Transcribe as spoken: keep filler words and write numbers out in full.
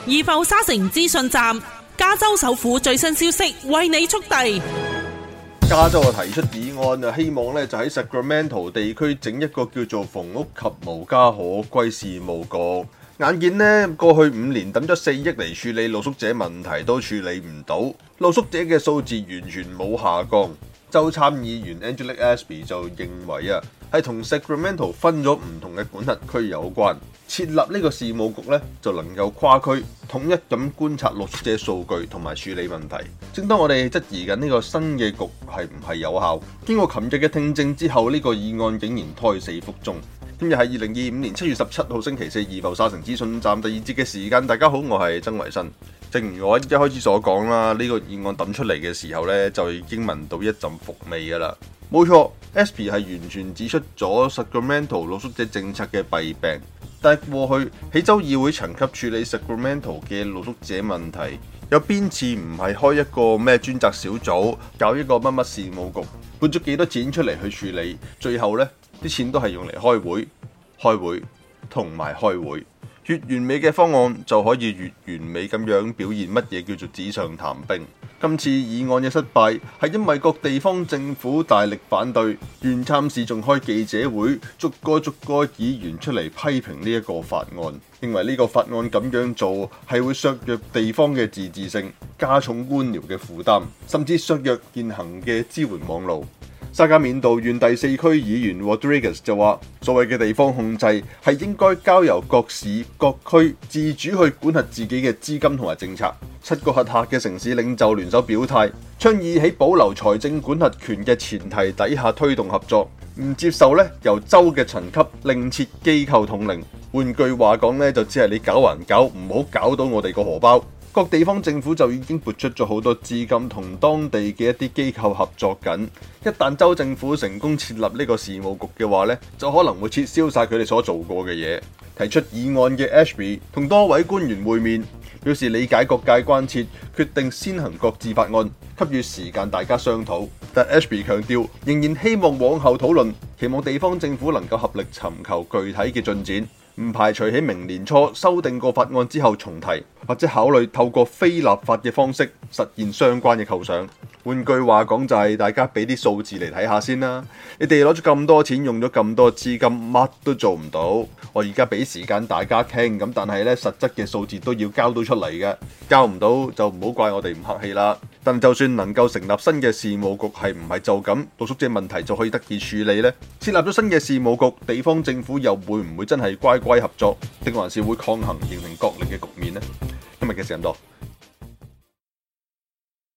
怡埠沙城資訊站，加州首府最新消息為你速遞。 加州啊提出議案啊，希望咧就喺 Sacramento 地區整一個叫做房屋及無家可歸事務局。眼見呢過去五年等咗四億嚟處理露宿者問題都處理唔到，露宿者嘅數字完全冇下降。州參議員 Angela Ashby 就認為啊，係同 Sacramento 分咗唔同嘅管轄區有關。設立呢個事務局咧，就能夠跨區統一咁觀察露宿者數據同埋處理問題。正當我哋質疑緊呢個新嘅局係唔係有效，經過琴日嘅聽證之後，呢、這個議案竟然胎死腹中。今日係二零二五年七月十七號星期四，怡埠沙城資訊站第二節嘅時間。大家好，我係曾維新。正如我一開始所講啦，呢、這個議案抌出嚟嘅時候呢，就已經聞到一陣伏味噶啦。冇錯 ，Ashby 係完全指出咗 Sacramento 露宿者政策嘅弊病。但係過去喺州議會層級處理 Sacramento 嘅露宿者問題，有邊次唔係開一個咩專責小組，搞一個乜乜事務局，撥咗幾多錢出嚟去處理，最後呢啲錢都係用嚟開會、開會同埋開會。越完美嘅方案就可以越完美咁樣表現乜嘢叫做紙上談兵。今次議案嘅失敗係因為各地方政府大力反對，縣參市仲開記者會，逐個逐個議員出嚟批評呢一個法案，認為呢個法案咁樣做係會削弱地方嘅自治性，加重官僚嘅負擔，甚至削弱現行嘅支援網路。沙加緬度縣第四區議員 Rodriguez 就話：所謂嘅地方控制係應該交由各市各區自主去管轄自己嘅資金同埋政策。七個轄下嘅城市領袖聯手表態，倡議喺保留財政管轄權嘅前提底下推動合作，唔接受咧由州嘅層級另設機構統領。換句話講咧，就只係你搞還搞，唔好搞到我哋個荷包。各地方政府就已經撥出咗好多資金同當地嘅一啲機構合作緊。一旦州政府成功設立呢個事務局嘅話呢，就可能會撤銷晒佢哋所做過嘅嘢。提出議案嘅 Ashby 同多位官員會面，表示理解各界關切，決定先行擱置法案，給予時間大家商討。但 Ashby 強調，仍然希望往後討論，期望地方政府能夠合力尋求具體嘅進展。唔排除喺明年初修訂過法案之後重提，或者考慮透過非立法嘅方式實現相關嘅構想。換句話講就係大家俾啲數字嚟睇下先啦。你哋攞咗咁多錢，用咗咁多資金，乜都做唔到。我而家俾時間大家傾，咁但係咧實質嘅數字都要交到出嚟嘅。交唔到就唔好怪我哋唔客氣啦。但就算能夠成立新嘅事務局，係唔係就咁露宿者問題就可以得以處理呢？設立咗新嘅事務局，地方政府又會唔會真係乖乖合作，定還是會抗衡形成角力嘅局面呢？今日嘅時間多。